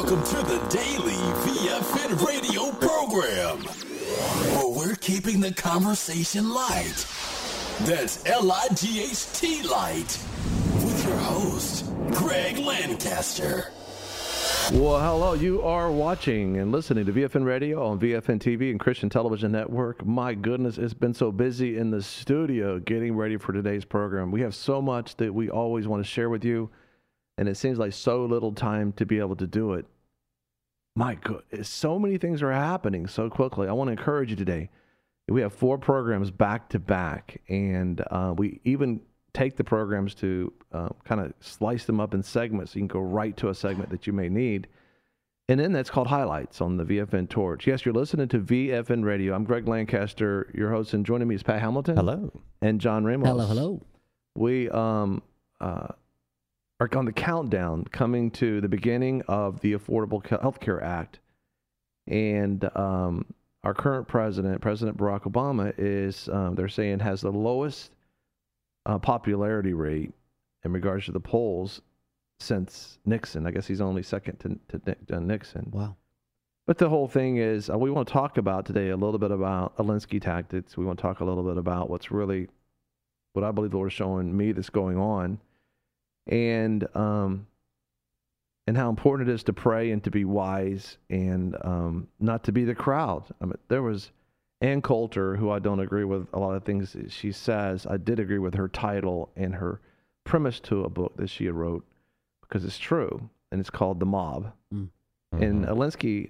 Welcome to the daily VFN radio program, where we're keeping the conversation light. That's L-I-G-H-T light. With your host, Greg Lancaster. Well, hello. You are watching and listening to VFN Radio on VFN TV and Christian Television Network. My goodness, it's been so busy in the studio getting ready for today's program. We have so much that we always want to share with you, and it seems like so little time to be able to do it. My goodness, so many things are happening so quickly. I want to encourage you today. We have 4 programs back to back, and we even take the programs to kind of slice them up in segments so you can go right to a segment that you may need. And then that's called Highlights on the VFN Torch. Yes, you're listening to VFN Radio. I'm Greg Lancaster, your host, and joining me is Pat Hamilton. Hello. And John Ramos. Hello, hello. We are on the countdown coming to the beginning of the Affordable Health Care Act. And our current president, President Barack Obama, is, they're saying, has the lowest popularity rate in regards to the polls since Nixon. I guess he's only second to Nixon. Wow. But the whole thing is, we want to talk about today a little bit about Alinsky tactics. We want to talk a little bit about what I believe the Lord is showing me that's going on, and how important it is to pray and to be wise and not to be the crowd. I mean, there was Ann Coulter, who I don't agree with a lot of things she says. I did agree with her title and her premise to a book that she had wrote, because it's true, and it's called The Mob. Mm-hmm. And Alinsky,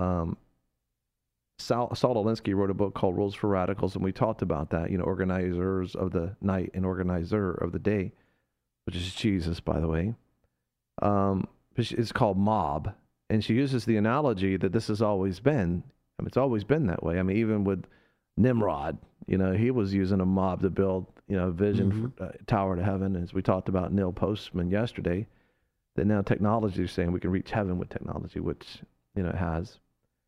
Saul Alinsky wrote a book called Rules for Radicals, and we talked about that, organizers of the night and organizer of the day, which is Jesus, by the way. It's called Mob, and she uses the analogy that this has always been. I mean, it's always been that way. I mean, even with Nimrod, he was using a mob to build, a vision for tower to heaven. As we talked about Neil Postman yesterday, that now technology is saying we can reach heaven with technology, which, it has.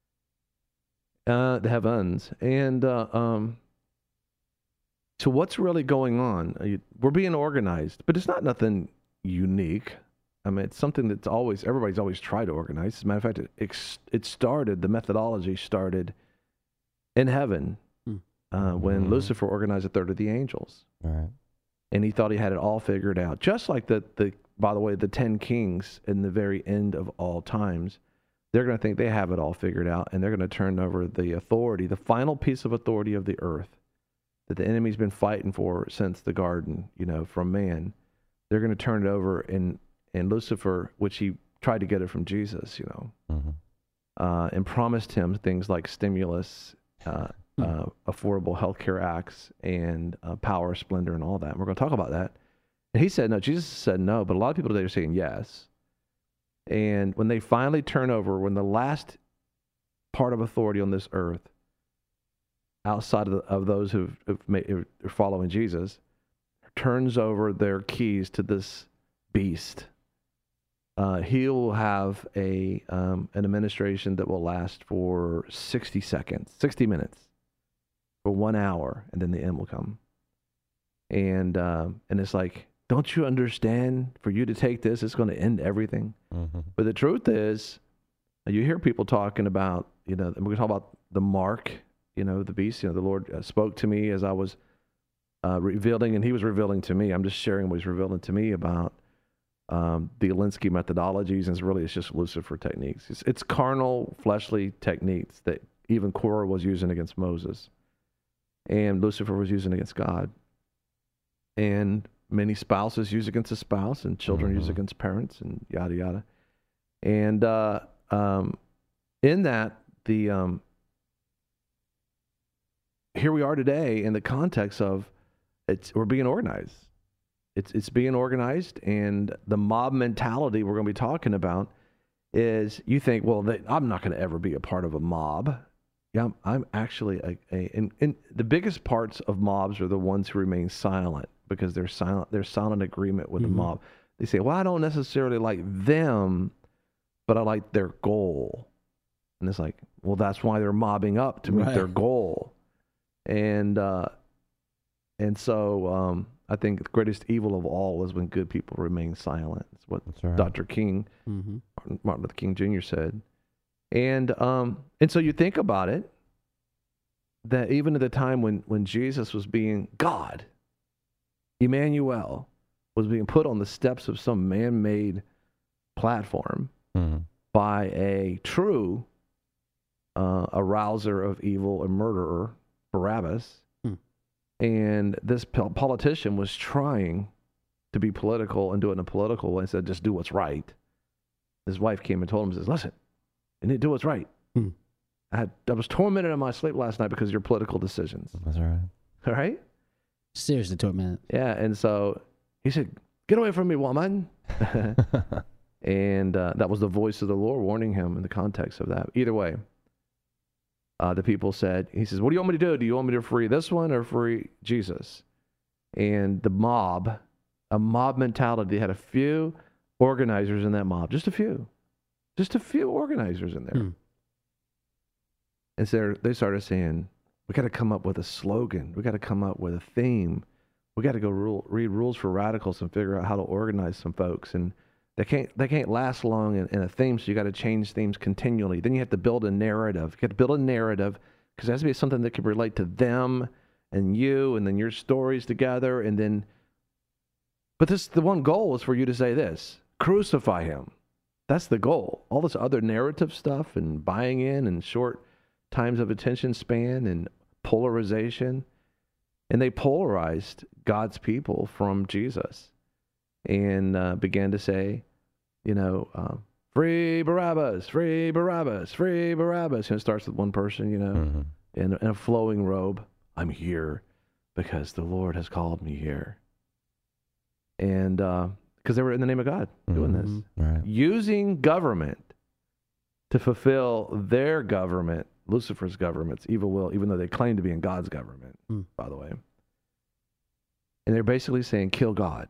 The heavens. And so what's really going on? We're being organized, but it's not nothing unique. I mean, it's something that's everybody's always tried to organize. As a matter of fact, the methodology started in heaven when Lucifer organized a third of the angels. All right. And he thought he had it all figured out. Just like by the way, the 10 kings in the very end of all times, they're going to think they have it all figured out, and they're going to turn over the authority, the final piece of authority of the earth that the enemy's been fighting for since the garden, from man. They're going to turn it over and Lucifer, which he tried to get it from Jesus, and promised him things like stimulus, affordable health care acts, and power, splendor, and all that. And we're going to talk about that. And he said no. Jesus said no, but a lot of people today are saying yes. And when they finally turn over, when the last part of authority on this earth, outside of those who are following Jesus, turns over their keys to this beast, he will have an administration that will last for 60 minutes, for 1 hour, and then the end will come. And it's like, don't you understand? For you to take this, it's going to end everything. Mm-hmm. But the truth is, you hear people talking about, and we're going to talk about the mark, the beast. The Lord spoke to me as I was revealing, and he was revealing to me. I'm just sharing what he's revealing to me about the Alinsky methodologies, and it's just Lucifer techniques. It's carnal, fleshly techniques that even Korah was using against Moses, and Lucifer was using against God, and many spouses use against a spouse, and children use against parents, and yada yada. And in that, here we are today in the context of we're being organized. It's being organized, and the mob mentality we're going to be talking about is, you think, well, I'm not going to ever be a part of a mob. Yeah, I'm actually and the biggest parts of mobs are the ones who remain silent, because they're silent. They're silent agreement with the mob. They say, well, I don't necessarily like them, but I like their goal. And it's like, well, that's why they're mobbing up, to meet their goal. And And so I think the greatest evil of all is when good people remain silent. That's what That's right. Dr. King, Martin Luther King Jr. said. And so you think about it, that even at the time when Jesus was being God, Emmanuel, was being put on the steps of some man-made platform by a true arouser of evil and murderer, Barabbas. And this politician was trying to be political and do it in a political way and said, just do what's right. His wife came and told him, says, listen, you need to do what's right. I was tormented in my sleep last night because of your political decisions. That's right. All right? Seriously tormented. Yeah, and so he said, get away from me, woman. And that was the voice of the Lord warning him in the context of that. Either way, the people said, he says, what do you want me to do? Do you want me to free this one or free Jesus? And the mob, a mob mentality, they had a few organizers in that mob, just a few organizers in there. And so they started saying, we got to come up with a slogan. We got to come up with a theme. We got to go read Rules for Radicals and figure out how to organize some folks. And they can't last long in a theme, so you got to change themes continually. Then you have to build a narrative. You got to build a narrative because it has to be something that can relate to them and you, and then your stories together. And then, but the one goal is for you to say this: crucify him. That's the goal. All this other narrative stuff and buying in and short times of attention span and polarization, and they polarized God's people from Jesus and began to say, free Barabbas, free Barabbas, free Barabbas. And it starts with one person, in a flowing robe. I'm here because the Lord has called me here. And because they were in the name of God doing this, Right. using government to fulfill their government, Lucifer's government's evil will, even though they claim to be in God's government, by the way. And they're basically saying, kill God.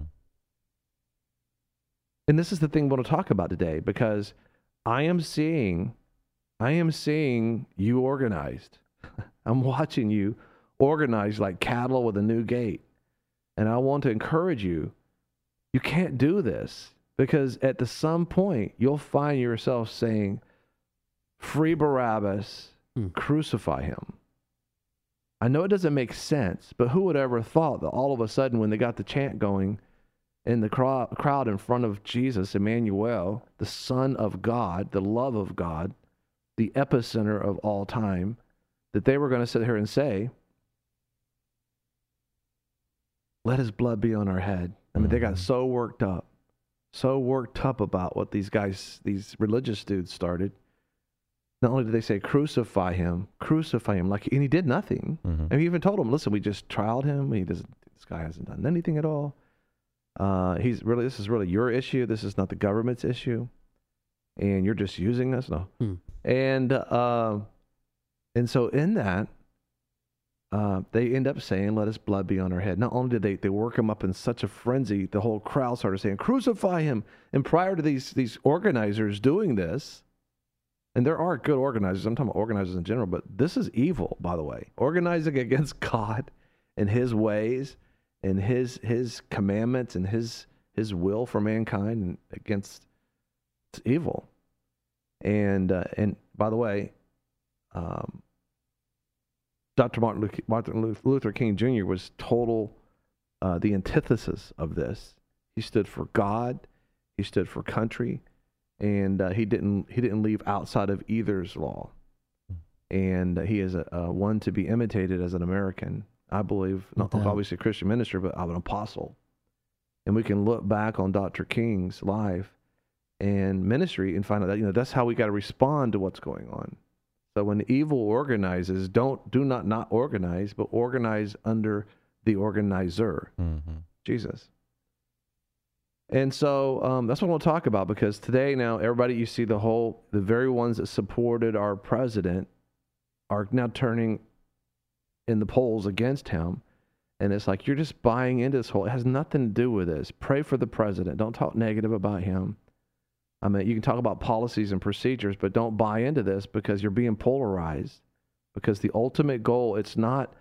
And this is the thing we want to talk about today, because I am seeing you organized. I'm watching you organized like cattle with a new gate. And I want to encourage you, you can't do this, because at some point you'll find yourself saying, free Barabbas, crucify him. I know it doesn't make sense, but who would ever thought that all of a sudden when they got the chant going in the crowd in front of Jesus, Emmanuel, the Son of God, the love of God, the epicenter of all time, that they were going to sit here and say, let his blood be on our head. I mean, they got so worked up about what these religious dudes started. Not only did they say, crucify him, and he did nothing. And he even told them, listen, we just trialed him. This guy hasn't done anything at all. This is really your issue. This is not the government's issue. And you're just using us. No. And so in that, they end up saying, let his blood be on our head. Not only did they work him up in such a frenzy, the whole crowd started saying, crucify him. And prior to these organizers doing this, and there are good organizers, I'm talking about organizers in general, but this is evil, by the way. Organizing against God and his ways and his commandments and his will for mankind, and it's evil. And by the way, Dr. Martin Luther King Jr. was total the antithesis of this. He stood for God. He stood for country. And he didn't leave outside of either's law. And he is one to be imitated as an American, I believe, not obviously a Christian minister, but an apostle. And we can look back on Dr. King's life and ministry and find out that, that's how we got to respond to what's going on. So when evil organizes, do not organize, but organize under the organizer, Jesus. And so that's what I want to talk about, because today now everybody, you see the very ones that supported our president are now turning in the polls against him. And it's like, you're just buying into this it has nothing to do with this. Pray for the president. Don't talk negative about him. I mean, you can talk about policies and procedures, but don't buy into this, because you're being polarized. Because the ultimate goal, it's not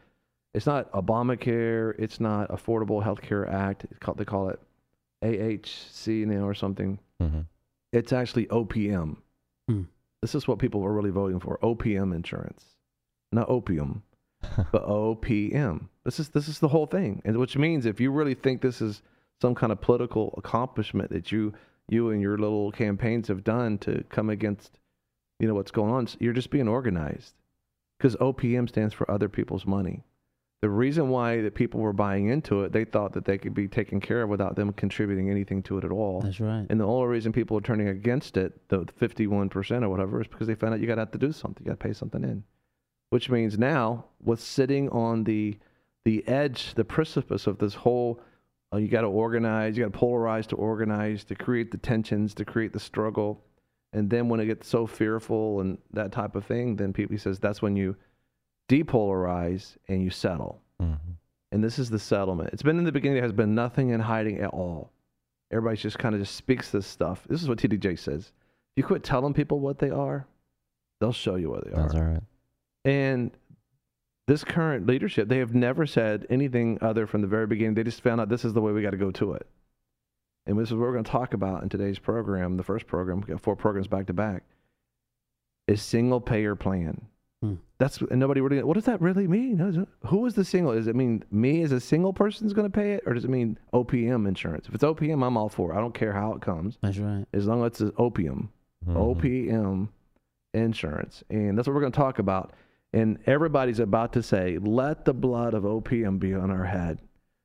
It's not Obamacare. It's not Affordable Health Care Act. They call it AHC now or something. Mm-hmm. It's actually OPM. This is what people are really voting for. OPM insurance. Not opium, but OPM. This is the whole thing. And which means if you really think this is some kind of political accomplishment that you and your little campaigns have done to come against, what's going on, you're just being organized. Because OPM stands for other people's money. The reason why that people were buying into it, they thought that they could be taken care of without them contributing anything to it at all. That's right. And the only reason people are turning against it, the 51% or whatever, is because they found out you got to have to do something. You got to pay something in. Which means now, what's sitting on the edge, the precipice of this whole, you got to organize, you got to polarize to organize, to create the tensions, to create the struggle. And then when it gets so fearful and that type of thing, then he says that's when you depolarize and you settle. Mm-hmm. And this is the settlement. It's been in the beginning, there has been nothing in hiding at all. Everybody's just kind of just speaks this stuff. This is what TDJ says. If you quit telling people what they are, they'll show you what they are. That's all right. And this current leadership, they have never said anything other from the very beginning. They just found out this is the way we got to go to it. And this is what we're going to talk about in today's program, the first program, we got 4 programs back to back, is single payer plan. And nobody really, what does that really mean? Who is the single? Does it mean me as a single person is going to pay it? Or does it mean OPM insurance? If it's OPM, I'm all for it. I don't care how it comes. That's right. As long as it's opium. OPM insurance. And that's what we're going to talk about. And everybody's about to say, let the blood of OPM be on our head.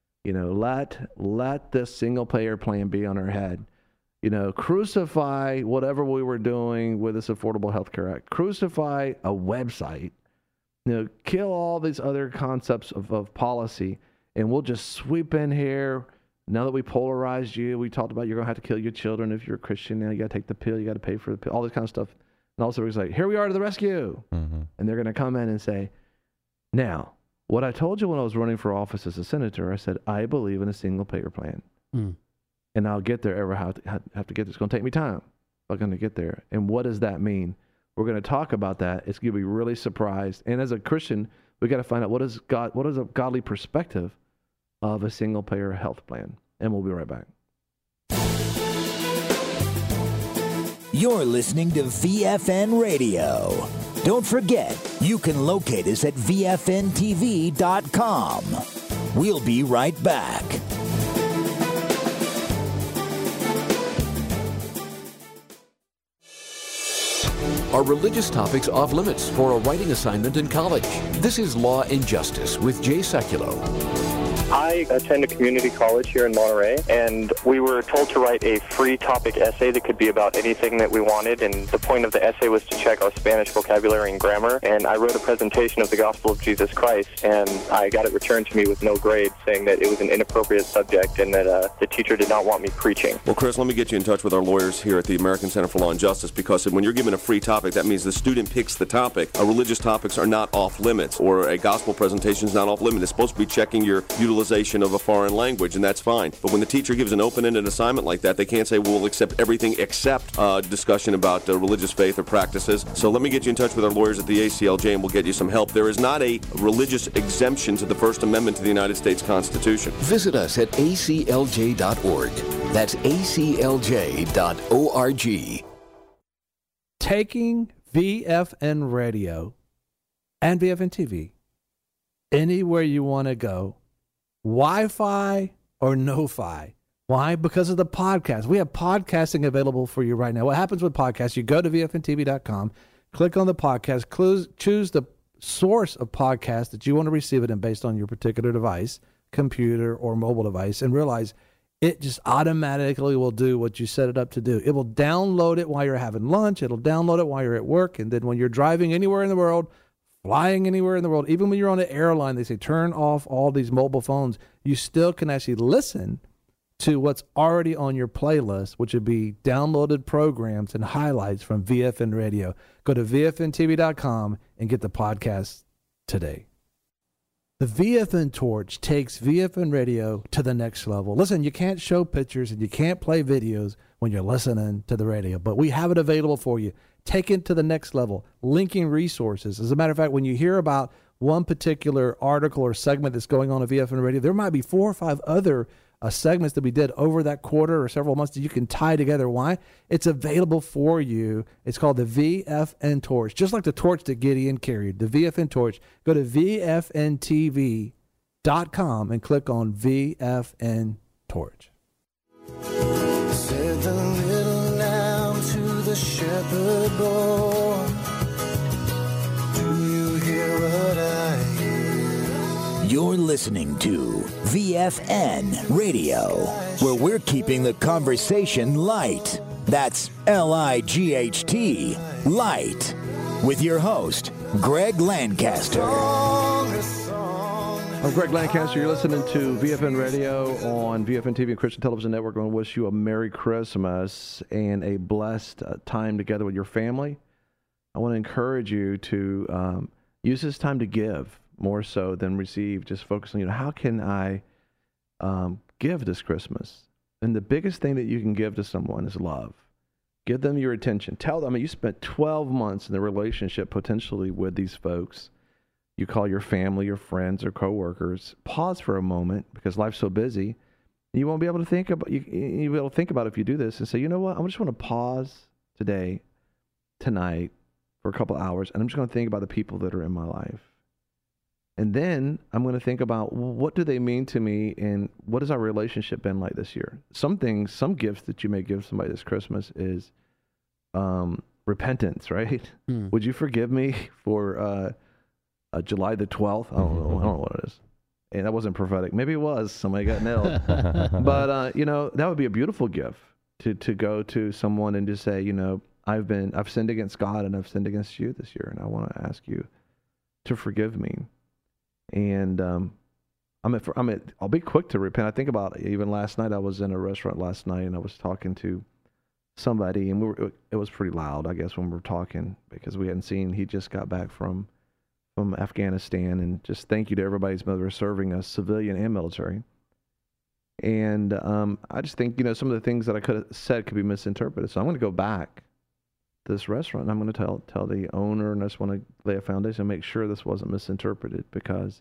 Let this single payer plan be on our head. Crucify whatever we were doing with this Affordable Health Care Act. Crucify a website. Kill all these other concepts of policy, and we'll just sweep in here. Now that we polarized you, we talked about you're going to have to kill your children if you're a Christian. Now you got to take the pill. You got to pay for the pill. All this kind of stuff. And also it's like, here we are to the rescue. Mm-hmm. And they're going to come in and say, now, what I told you when I was running for office as a senator, I said, I believe in a single payer plan. And I'll get there have to get there. It's going to take me time. I'm going to get there. And what does that mean? We're going to talk about that. It's going to be really surprised. And as a Christian, we got to find out what is a godly perspective of a single payer health plan. And we'll be right back. You're listening to VFN Radio. Don't forget, you can locate us at VFNTV.com. We'll be right back. Are religious topics off limits for a writing assignment in college? This is Law and Justice with Jay Sekulow. I attend a community college here in Monterey, and we were told to write a free topic essay that could be about anything that we wanted, and the point of the essay was to check our Spanish vocabulary and grammar, and I wrote a presentation of the Gospel of Jesus Christ, and I got it returned to me with no grade, saying that it was an inappropriate subject and that the teacher did not want me preaching. Well, Chris, let me get you in touch with our lawyers here at the American Center for Law and Justice, because when you're given a free topic, that means the student picks the topic. Religious topics are not off limits, or a gospel presentation is not off limits. It's supposed to be checking your utilization of a foreign language, and that's fine. But when the teacher gives an open-ended assignment like that, they can't say, well, we'll accept everything except discussion about religious faith or practices. So let me get you in touch with our lawyers at the ACLJ, and we'll get you some help. There is not a religious exemption to the First Amendment to the United States Constitution. Visit us at aclj.org. That's aclj.org. Taking VFN Radio and VFN TV anywhere you want to go, Wi-Fi or no-fi. Why? Because of the podcast. We have podcasting available for you right now. What happens with podcasts, you go to VFNTV.com, click on the podcast, choose the source of podcast that you want to receive it in based on your particular device, computer or mobile device, and realize it just automatically will do what you set it up to do. It will download it while you're having lunch. It'll download it while you're at work. And then when you're driving anywhere in the world, flying anywhere in the world, even when you're on an airline, they say turn off all these mobile phones. You still can actually listen to what's already on your playlist, which would be downloaded programs and highlights from VFN Radio. Go to VFNTV.com and get the podcast today. The VFN Torch takes VFN Radio to the next level. Listen, you can't show pictures and you can't play videos when you're listening to the radio, but we have it available for you. Take it to the next level, linking resources. As a matter of fact, when you hear about one particular article or segment that's going on at VFN Radio. There might be 4 or 5 other segments that we did over that quarter or several months that you can tie together. Why? It's available for you. It's called the VFN Torch, just like the torch that Gideon carried, the VFN Torch. Go to VFNTV.com and click on VFN Torch. Said the little lamb to the shepherd boy, do you hear what I hear? You're listening to VFN Radio, where we're keeping the conversation light. That's L-I-G-H-T, light. With your host, Greg Lancaster. I'm Greg Lancaster. You're listening to VFN Radio on VFN TV and Christian Television Network. I want to wish you a Merry Christmas and a blessed time together with your family. I want to encourage you to use this time to give more so than receive. Just focus on, how can I give this Christmas? And the biggest thing that you can give to someone is love. Give them your attention. Tell them, you spent 12 months in the relationship potentially with these folks. You call your family, your friends, or coworkers. Pause for a moment because life's so busy. You won't be able to think about. You'll be able to think about it if you do this and say, you know what? I just want to pause tonight, for a couple hours, and I'm just going to think about the people that are in my life. And then I'm going to think about, what do they mean to me, and what has our relationship been like this year? Some gifts that you may give somebody this Christmas is repentance, right? Would you forgive me for July the 12th? I don't know what it is. And that wasn't prophetic. Maybe it was. Somebody got nailed. But, that would be a beautiful gift to go to someone and just say, I've sinned against God and I've sinned against you this year, and I want to ask you to forgive me. And I'll be quick to repent. I think about even last night. I was in a restaurant last night and I was talking to somebody, and it was pretty loud, I guess, when we were talking, because we hadn't seen. He just got back from Afghanistan, and just thank you to everybody who's serving us, civilian and military. And I just think, some of the things that I could have said could be misinterpreted. So I'm going to go back to this restaurant, and I'm going to tell the owner, and I just want to lay a foundation and make sure this wasn't misinterpreted, because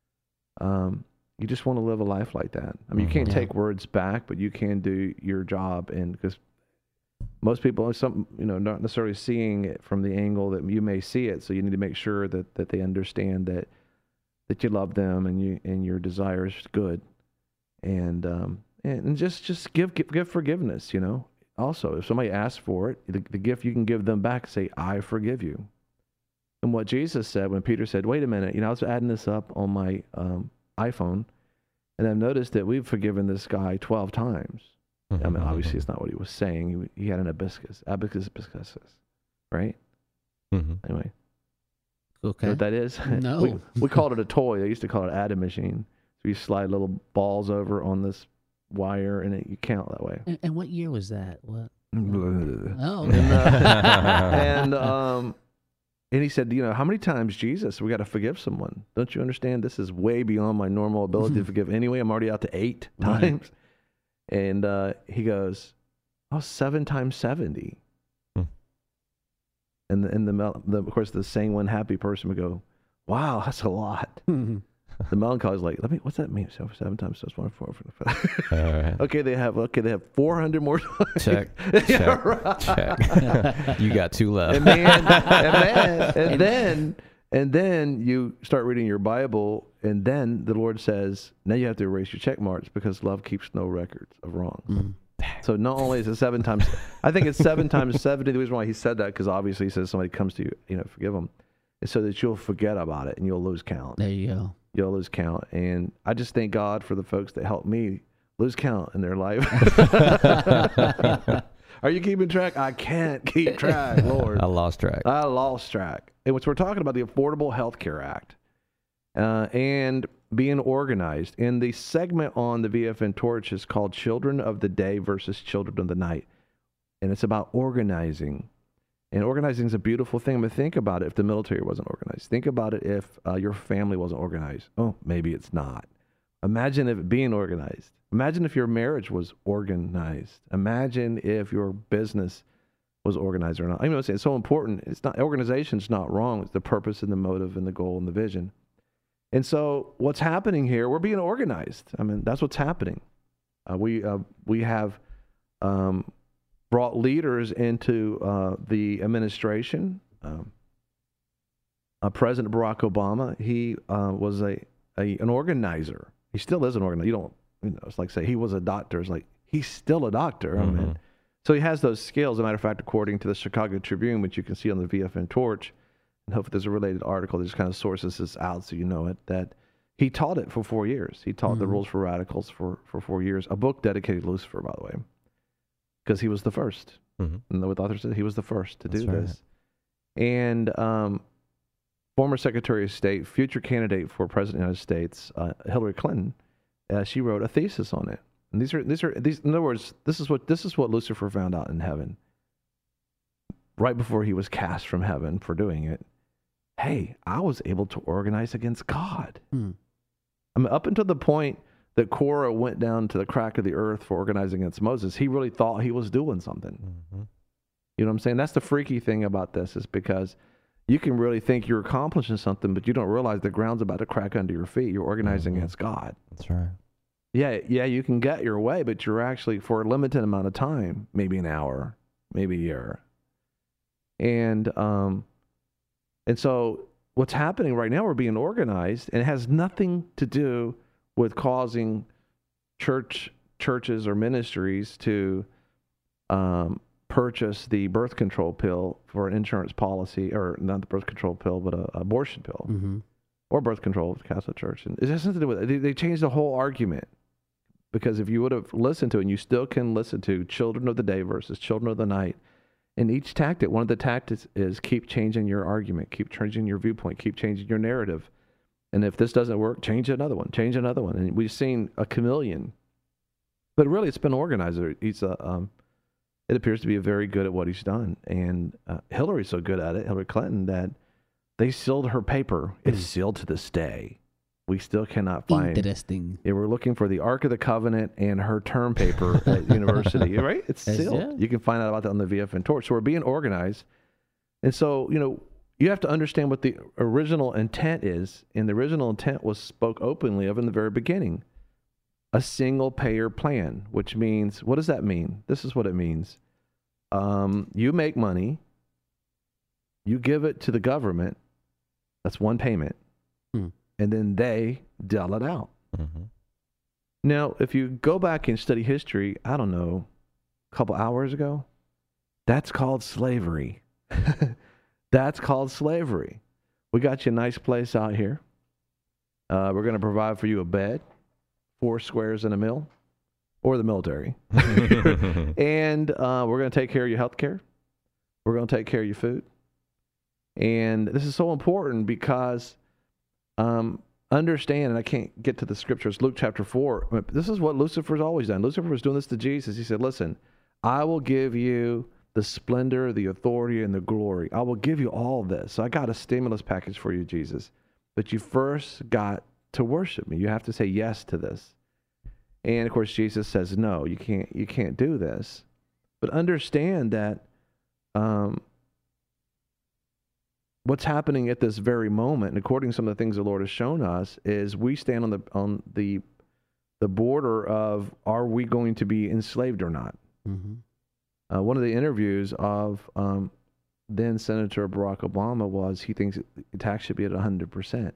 you just want to live a life like that. I mean, you can't take words back, but you can do your job, and because most people are not necessarily seeing it from the angle that you may see it, so you need to make sure that they understand that you love them and your desire is good, and just give forgiveness. Also, if somebody asks for it, the gift you can give them back, say, I forgive you. And what Jesus said when Peter said, wait a minute, I was adding this up on my iPhone, and I've noticed that we've forgiven this guy 12 times. I mean, obviously, it's not what he was saying. He had an abacus, right? Anyway. Okay. You know what that is? No. we called it a toy. They used to call it an adding machine. So you slide little balls over on this wire, and you count that way. And what year was that? What? Oh. And he said, how many times, Jesus, we got to forgive someone? Don't you understand? This is way beyond my normal ability to forgive anyway. I'm already out to 8 times. And he goes, 7 times 70. And of course, the sane one happy person would go, wow, that's a lot. The melancholy is like, what's that mean? 7 times 1, 4. Right. Okay, they have 400 more times. Check. You got 2 left. And then you start reading your Bible, and then the Lord says, now you have to erase your check marks, because love keeps no records of wrongs. So not only is it 7 times, I think it's 7 times 70. The reason why he said that, because obviously he says somebody comes to you, forgive them, is so that you'll forget about it and you'll lose count. There you go. You'll lose count. And I just thank God for the folks that helped me lose count in their life. Are you keeping track? I can't keep track, Lord. I lost track. And we're talking about the Affordable Health Care Act and being organized. And the segment on the VFN Torch is called Children of the Day versus Children of the Night. And it's about organizing. And organizing is a beautiful thing. I mean, think about it if the military wasn't organized. Think about it if your family wasn't organized. Oh, maybe it's not. Imagine if it being organized. Imagine if your marriage was organized. Imagine if your business was organized or not. I mean, it's so important. It's not, organization's not wrong. It's the purpose and the motive and the goal and the vision. And so what's happening here, we're being organized. I mean, that's what's happening. We have brought leaders into the administration. President Barack Obama, he was an organizer. He still is an organizer. It's like say he was a doctor. It's like he's still a doctor. I mean, so he has those skills. As a matter of fact, according to the Chicago Tribune, which you can see on the VFN Torch, and hopefully there's a related article that just kind of sources this out so you know it, that he taught it for 4 years. He taught the rules for radicals for 4 years. A book dedicated to Lucifer, by the way, because he was the first. And what the author said, he was the first to do this. And former Secretary of State, future candidate for President of the United States, Hillary Clinton, she wrote a thesis on it. And these, in other words, this is what Lucifer found out in heaven, right before he was cast from heaven for doing it. Hey, I was able to organize against God. I mean, up until the point that Korah went down to the crack of the earth for organizing against Moses, he really thought he was doing something. You know what I'm saying? That's the freaky thing about this, is because you can really think you're accomplishing something, but you don't realize the ground's about to crack under your feet. You're organizing against God. That's right. Yeah, you can get your way, but you're actually, for a limited amount of time, maybe an hour, maybe a year. And so what's happening right now, we're being organized, and it has nothing to do with causing churches or ministries to purchase the birth control pill for an insurance policy, or not the birth control pill, but an abortion pill, or birth control of the Catholic Church. And it has nothing to do with it. They changed the whole argument, because if you would have listened to it, and you still can listen to Children of the Day versus Children of the Night, and each tactic, one of the tactics is keep changing your argument, keep changing your viewpoint, keep changing your narrative. And if this doesn't work, change another one. And we've seen a chameleon. But really, it's been organized. It appears to be very good at what he's done. And Hillary's so good at it, Hillary Clinton, that they sealed her paper. It's sealed to this day. We still cannot find. Interesting. Yeah, we're looking for the Ark of the Covenant and her term paper at university, right? It's sealed. Yeah. You can find out about that on the VFN Torch. So we're being organized. And so, you have to understand what the original intent is. And the original intent was spoke openly of in the very beginning. A single payer plan, which means, what does that mean? This is what it means. You make money, you give it to the government. That's one payment. And then they dole it out. Now, if you go back and study history, I don't know, a couple hours ago, that's called slavery. That's called slavery. We got you a nice place out here. We're going to provide for you a bed, 4 squares and a meal, or the military. And we're going to take care of your health care. We're going to take care of your food. And this is so important because understand, and I can't get to the scriptures, Luke chapter 4. This is what Lucifer's always done. Lucifer was doing this to Jesus. He said, listen, I will give you the splendor, the authority, and the glory. I will give you all this. So I got a stimulus package for you, Jesus. But you first got to worship me. You have to say yes to this. And of course, Jesus says, no, you can't do this. But understand that what's happening at this very moment, and according to some of the things the Lord has shown us, is we stand on the border of, are we going to be enslaved or not? One of the interviews of then Senator Barack Obama was, he thinks the tax should be at 100%.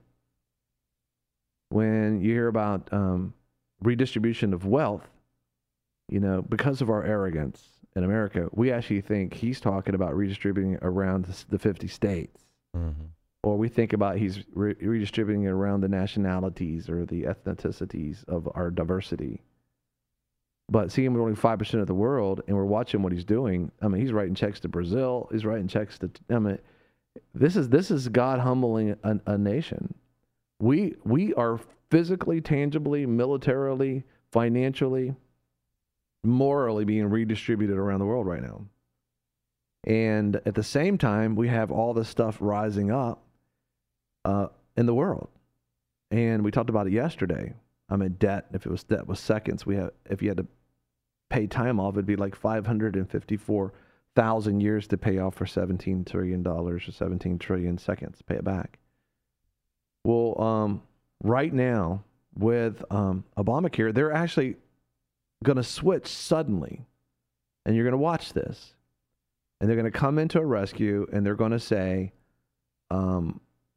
When you hear about redistribution of wealth, because of our arrogance in America, we actually think he's talking about redistributing around the 50 states. Or we think about he's redistributing it around the nationalities or the ethnicities of our diversity. But seeing we're only 5% of the world, and we're watching what he's doing. I mean, he's writing checks to Brazil. He's writing checks to. I mean, this is God humbling a nation. We are physically, tangibly, militarily, financially, morally being redistributed around the world right now. And at the same time, we have all this stuff rising up in the world. And we talked about it yesterday. I mean, debt. If debt was seconds, if you had to pay time off, it'd be like 554,000 years to pay off for $17 trillion or 17 trillion seconds to pay it back. Well, right now with Obamacare, they're actually going to switch suddenly. And you're going to watch this. And they're going to come into a rescue and they're going to say, we'll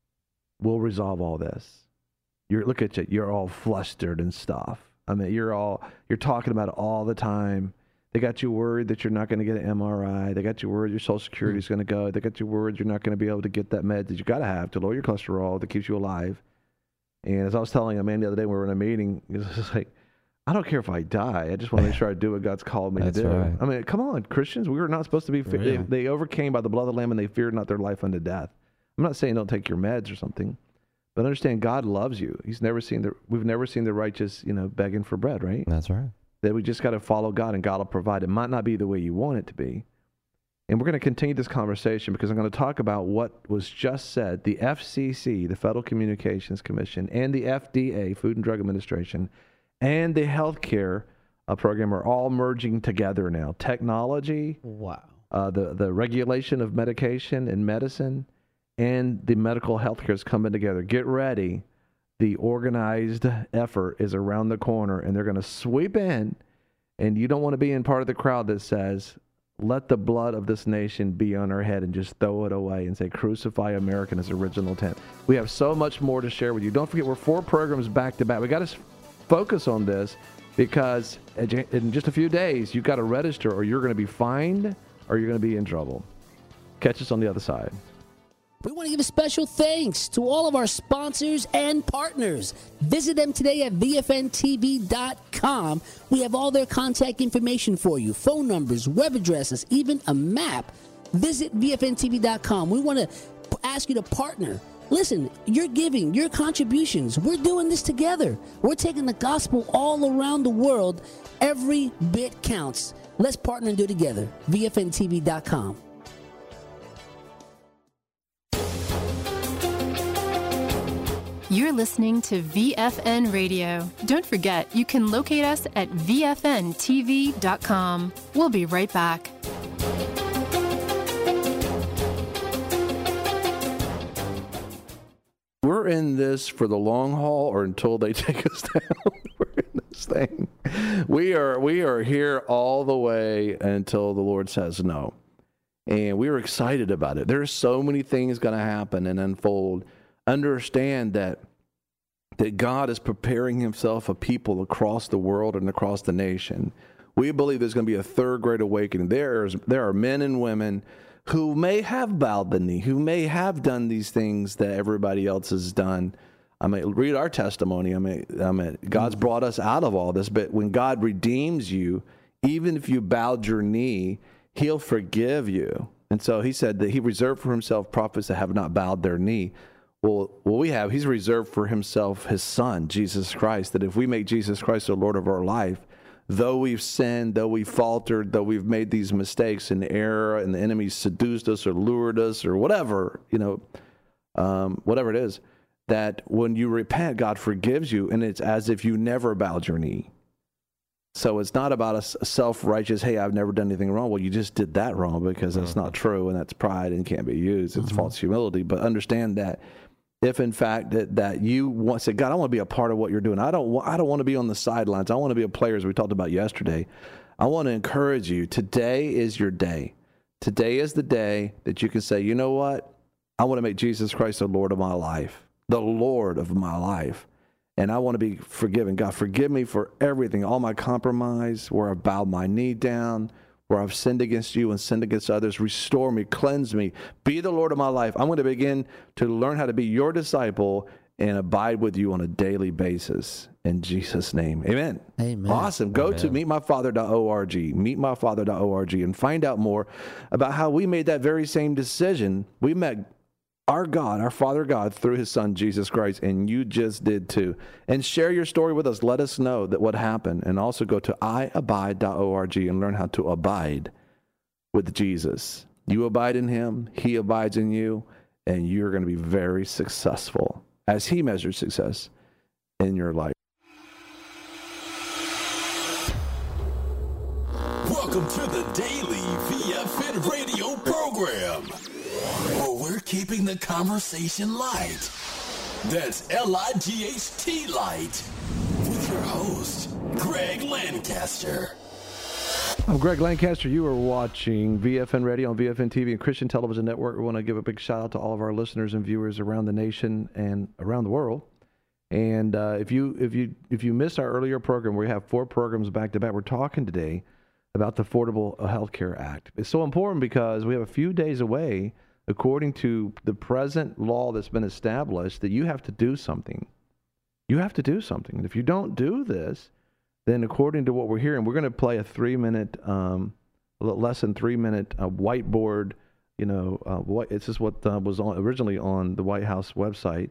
resolve all this. Look at you. You're all flustered and stuff. I mean, you're talking about it all the time. They got you worried that you're not going to get an MRI. They got you worried your Social Security is going to go. They got you worried you're not going to be able to get that med that you got to have to lower your cholesterol that keeps you alive. And as I was telling a man the other day, we were in a meeting, it was just like, I don't care if I die. I just want to make sure I do what God's called me to do. Right. I mean, come on, Christians. We were not supposed to be. They overcame by the blood of the Lamb, and they feared not their life unto death. I'm not saying don't take your meds or something, but understand God loves you. We've never seen the righteous, begging for bread, right? That's right. That we just got to follow God, and God will provide. It might not be the way you want it to be. And we're going to continue this conversation because I'm going to talk about what was just said. The FCC, the Federal Communications Commission, and the FDA, Food and Drug Administration, and the healthcare program are all merging together now. Technology, wow, the regulation of medication and medicine, and the medical healthcare is coming together. Get ready. The organized effort is around the corner, and they're going to sweep in, and you don't want to be in part of the crowd that says, let the blood of this nation be on our head and just throw it away and say, crucify America in its original intent. We have so much more to share with you. Don't forget, we're 4 programs back to back. We got to focus on this because in just a few days, you've got to register or you're going to be fined or you're going to be in trouble. Catch us on the other side. We want to give a special thanks to all of our sponsors and partners. Visit them today at VFNTV.com. We have all their contact information for you, phone numbers, web addresses, even a map. Visit VFNTV.com. We want to ask you to partner. Listen, you're giving, your contributions. We're doing this together. We're taking the gospel all around the world. Every bit counts. Let's partner and do it together. VFNTV.com. You're listening to VFN Radio. Don't forget, you can locate us at VFNTV.com. We'll be right back. We're in this for the long haul or until they take us down. We're in this thing. We are here all the way until the Lord says no. And we're excited about it. There's so many things going to happen and unfold. Understand that God is preparing himself a people across the world and across the nation. We believe there's going to be a third great awakening. There are men and women who may have bowed the knee, who may have done these things that everybody else has done. I mean, read our testimony. I mean, God's brought us out of all this, but when God redeems you, even if you bowed your knee, he'll forgive you. And so he said that he reserved for himself prophets that have not bowed their knee. Well, he's reserved for himself his son, Jesus Christ, that if we make Jesus Christ the Lord of our life, though we've sinned, though we've faltered, though we've made these mistakes and error and the enemy seduced us or lured us or whatever, whatever it is, that when you repent, God forgives you, and it's as if you never bowed your knee. So it's not about a self-righteous, hey, I've never done anything wrong. Well, you just did that wrong because that's not true, and that's pride and can't be used. It's false humility. But understand that if, in fact, that you want to say, God, I want to be a part of what you're doing. I don't want to be on the sidelines. I want to be a player, as we talked about yesterday. I want to encourage you. Today is your day. Today is the day that you can say, you know what? I want to make Jesus Christ the Lord of my life, the Lord of my life. And I want to be forgiven. God, forgive me for everything, all my compromise, where I've bowed my knee down, where I've sinned against you and sinned against others. Restore me, cleanse me, be the Lord of my life. I'm going to begin to learn how to be your disciple and abide with you on a daily basis. In Jesus' name, amen. Amen. Awesome. Go to meetmyfather.org, meetmyfather.org, and find out more about how we made that very same decision. We met our God, our Father God, through his son, Jesus Christ, and you just did too. And share your story with us. Let us know that what happened. And also go to iabide.org and learn how to abide with Jesus. You abide in him, he abides in you, and you're going to be very successful as he measures success in your life. Welcome to the Daily VFN Radio program, where we're keeping the conversation light. That's L-I-G-H-T Light. With your host, Greg Lancaster. I'm Greg Lancaster. You are watching VFN Radio on VFN TV and Christian Television Network. We want to give a big shout out to all of our listeners and viewers around the nation and around the world. And if you missed our earlier program, we have 4 programs back to back. We're talking today about the Affordable Health Care Act. It's so important because we have a few days away, according to the present law that's been established, that you have to do something. You have to do something. And if you don't do this, then according to what we're hearing, we're going to play a 3-minute, less than 3-minute whiteboard. It's just what was originally on the White House website,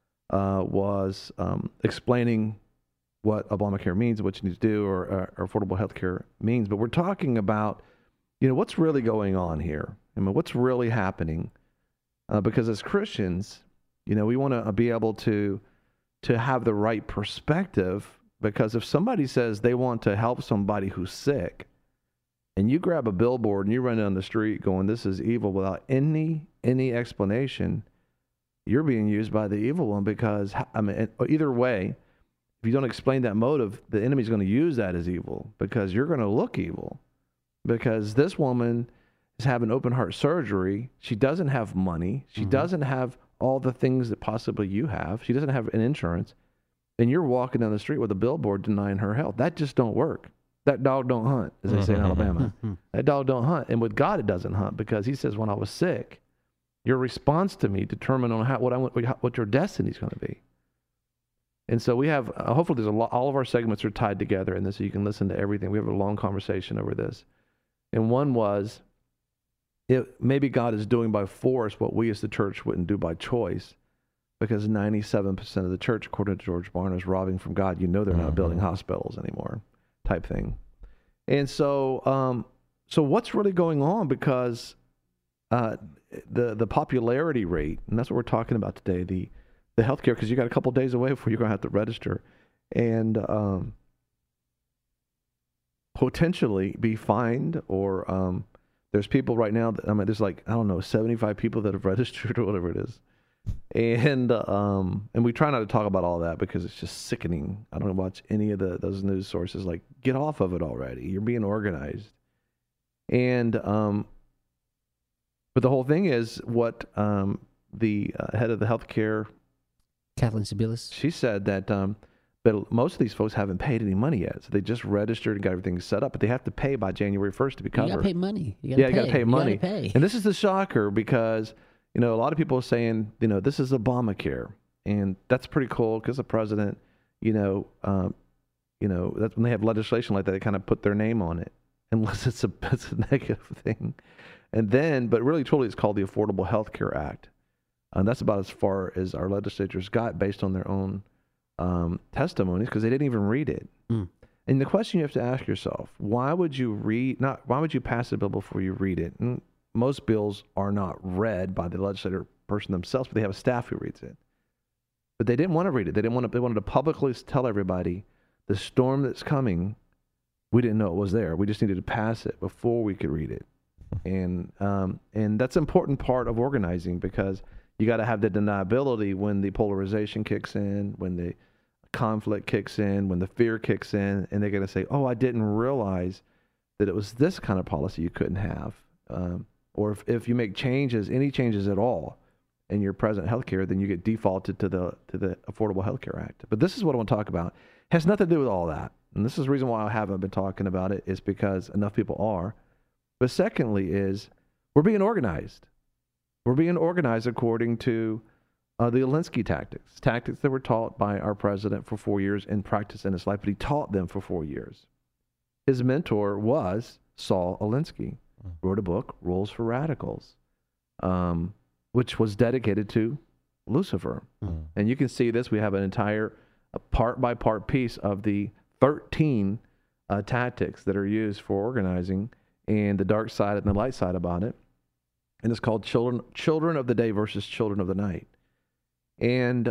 was explaining what Obamacare means, what you need to do, or affordable health care means. But we're talking about, what's really going on here. I mean, what's really happening? Because as Christians, we want to be able to have the right perspective. Because if somebody says they want to help somebody who's sick, and you grab a billboard and you run down the street going, "This is evil," without any explanation, you're being used by the evil one. Because either way, if you don't explain that motive, the enemy's going to use that as evil, because you're going to look evil. Because this woman is having open heart surgery. She doesn't have money. She doesn't have all the things that possibly you have. She doesn't have an insurance. And you're walking down the street with a billboard denying her health. That just don't work. That dog don't hunt, as they say in Alabama. That dog don't hunt. And with God, it doesn't hunt, because he says, when I was sick, your response to me determined on what your destiny is going to be. And so we have, hopefully all of our segments are tied together in this, so you can listen to everything. We have a long conversation over this. And one was, maybe God is doing by force what we as the church wouldn't do by choice. Because 97% of the church, according to George Barna, is robbing from God. They're not building hospitals anymore, type thing. And so, so what's really going on? Because the popularity rate, and that's what we're talking about today, the healthcare, because you got a couple days away before you're going to have to register, and potentially be fined, or there's people right now that, there's 75 people that have registered or whatever it is. And we try not to talk about all that because it's just sickening. I don't watch any of those news sources. Get off of it already. You're being organized. And but the whole thing is what the head of the healthcare, Kathleen Sebelius, she said that but most of these folks haven't paid any money yet. So they just registered and got everything set up, but they have to pay by January 1st to be covered. You got to pay money. You got to pay money. And this is the shocker, because a lot of people are saying, this is Obamacare, and that's pretty cool because the president, that's when they have legislation like that, they kind of put their name on it, unless it's a negative thing. And then, but really, truly, it's called the Affordable Health Care Act. And that's about as far as our legislators got based on their own testimonies, because they didn't even read it. And the question you have to ask yourself, why would you pass a bill before you read it? And most bills are not read by the legislator person themselves, but they have a staff who reads it. But they didn't want to read it. They wanted to publicly tell everybody the storm that's coming. We didn't know it was there. We just needed to pass it before we could read it. And that's an important part of organizing, because you got to have the deniability when the polarization kicks in, when the conflict kicks in, when the fear kicks in, and they're going to say, "Oh, I didn't realize that it was this kind of policy you couldn't have." Or if you make any changes at all in your present health care, then you get defaulted to the Affordable Health Care Act. But this is what I want to talk about. It has nothing to do with all that. And this is the reason why I haven't been talking about it, is because enough people are. But secondly is, we're being organized. We're being organized according to the Alinsky tactics that were taught by our president for 4 years and practiced in his life, but he taught them for 4 years. His mentor was Saul Alinsky. Wrote a book, Rules for Radicals, which was dedicated to Lucifer. And you can see this. We have an entire part-by-part piece of the 13 tactics that are used for organizing, and the dark side and the light side about it. And it's called Children of the Day versus Children of the Night. And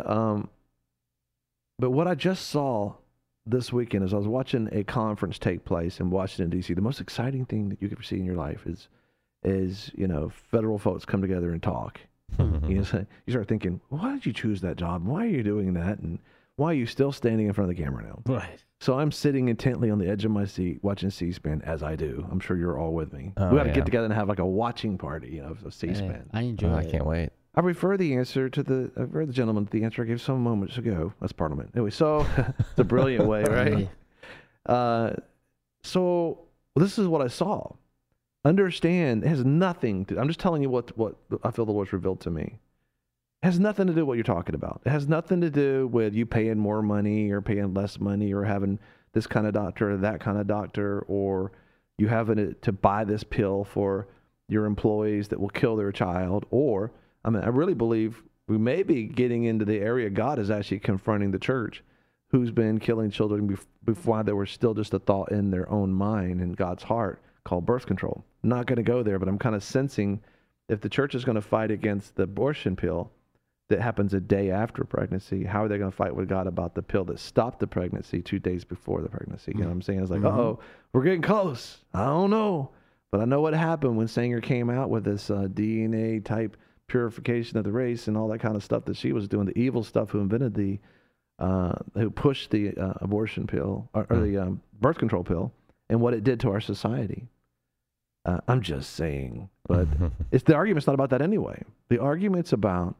but what I just saw this weekend, as I was watching a conference take place in Washington, D.C., the most exciting thing that you could see in your life is federal folks come together and talk. You start thinking, why did you choose that job? Why are you doing that? And why are you still standing in front of the camera now? Right. So I'm sitting intently on the edge of my seat watching C-SPAN, as I do. I'm sure you're all with me. We got to get together and have like a watching party, of C-SPAN. I enjoy it. I can't wait. I refer the gentleman to the answer I gave some moments ago. That's Parliament. Anyway, so it's a brilliant way, right? So this is what I saw. Understand, it has nothing to, I'm just telling you what I feel the Lord's revealed to me. It has nothing to do with what you're talking about. It has nothing to do with you paying more money or paying less money or having this kind of doctor or that kind of doctor, or you having to buy this pill for your employees that will kill their child. Or, I really believe we may be getting into the area God is actually confronting the church who's been killing children before there was still just a thought in their own mind and God's heart called birth control. I'm not going to go there, but I'm kind of sensing if the church is going to fight against the abortion pill that happens a day after pregnancy, how are they going to fight with God about the pill that stopped the pregnancy 2 days before the pregnancy? You know what I'm saying? It's like, we're getting close. I don't know. But I know what happened when Sanger came out with this DNA type purification of the race and all that kind of stuff that she was doing, the evil stuff who invented who pushed the abortion pill or the birth control pill and what it did to our society. I'm just saying, but the argument's not about that anyway. The argument's about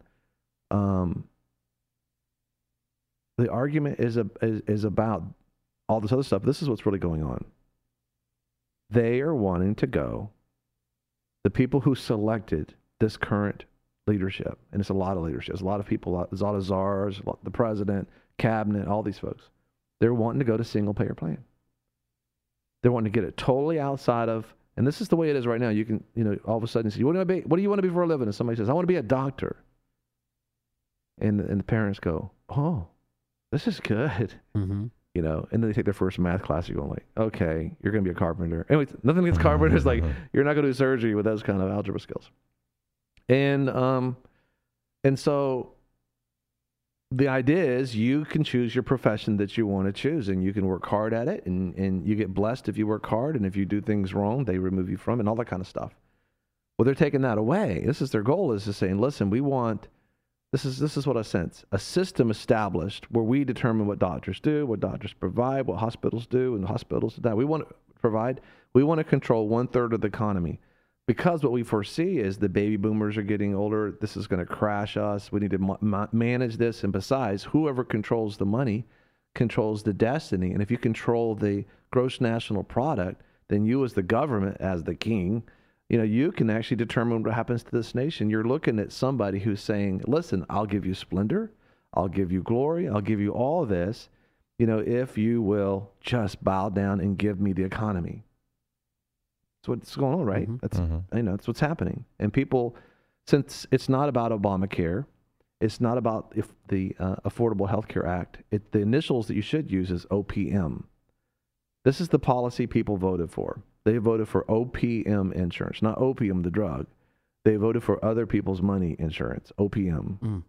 the argument is about all this other stuff. This is what's really going on. They are wanting to go. The people who selected this current leadership, and it's a lot of leadership, there's a lot of people, there's a lot of czars, the president, cabinet, all these folks. They're wanting to go to single payer plan. They're wanting to get it totally outside of, and this is the way it is right now. You can, all of a sudden say, what do you want to be for a living? And somebody says, I want to be a doctor. And the parents go, oh, this is good. Mm-hmm. And then they take their first math class. You're going like, okay, you're going to be a carpenter. Anyway, nothing against carpenters. Like, you're not going to do surgery with those kind of algebra skills. And so the idea is you can choose your profession that you want to choose, and you can work hard at it, and you get blessed if you work hard, and if you do things wrong, they remove you from it, and all that kind of stuff. Well, they're taking that away. This is their goal, is to saying, listen, we want, this is what I sense, a system established where we determine what doctors do, what doctors provide, what hospitals do, and hospitals do that. We want to control 1/3 of the economy. Because what we foresee is the baby boomers are getting older. This is going to crash us. We need to manage this. And besides, whoever controls the money controls the destiny. And if you control the gross national product, then you as the government, as the king, you can actually determine what happens to this nation. You're looking at somebody who's saying, listen, I'll give you splendor. I'll give you glory. I'll give you all this, if you will just bow down and give me the economy. That's what's going on, right? Mm-hmm. That's what's happening. And people, since it's not about Obamacare, it's not about the Affordable Health Care Act. The initials that you should use is OPM. This is the policy people voted for. They voted for OPM insurance, not opium, the drug. They voted for other people's money insurance, OPM.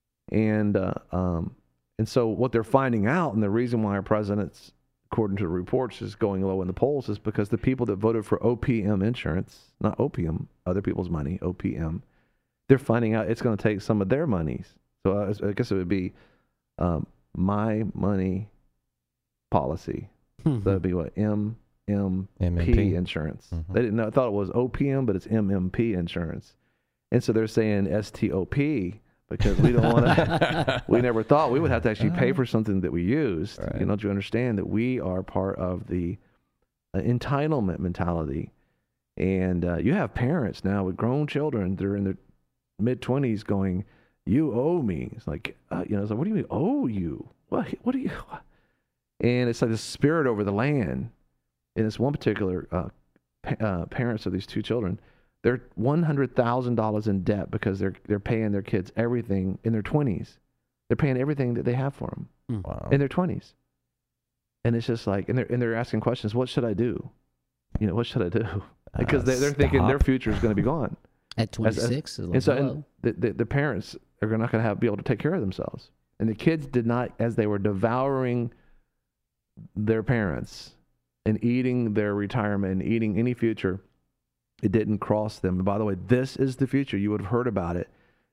And so what they're finding out, and the reason why our president's, according to the reports, is going low in the polls, is because the people that voted for OPM insurance, not opium, other people's money, OPM, they're finding out it's going to take some of their monies. So I guess it would be my money policy. So that would be what? MMP insurance. Mm-hmm. They didn't know. I thought it was OPM, but it's MMP insurance. And so they're saying STOP because we don't want to, we never thought we would have to actually pay for something that we used. Right. Don't you understand that we are part of the entitlement mentality? And you have parents now with grown children that are in their mid-20s going, you owe me. It's like, it's like, what do you mean, owe you? What do you? And it's like the spirit over the land. And this one particular parents of these two children, they're $100,000 in debt because they're paying their kids everything in their 20s. They're paying everything that they have for them in their 20s. And it's just like, and they're asking questions. What should I do? What should I do? Because they're thinking their future is going to be gone at 26. And the parents are not going to be able to take care of themselves. And the kids did not, as they were devouring their parents and eating their retirement and eating any future, it didn't cross them. And by the way, this is the future. You would have heard about it